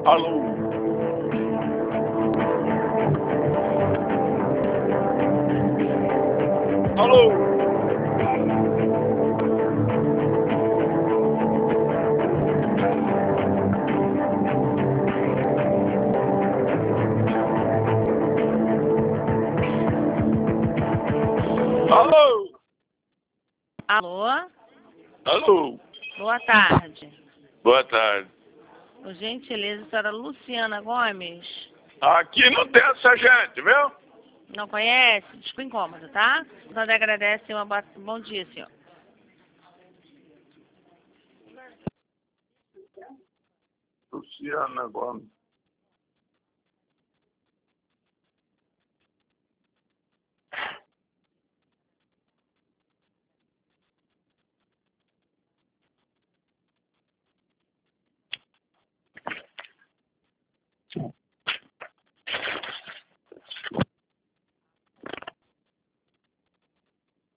Alô? Alô? Alô? Alô? Alô? Boa tarde. Boa tarde. Por gentileza, senhora Luciana Gomes. Aqui não tem essa gente, viu? Não conhece? Desculpa o incômodo, tá? Então, agradece bom dia, senhor. Luciana Gomes.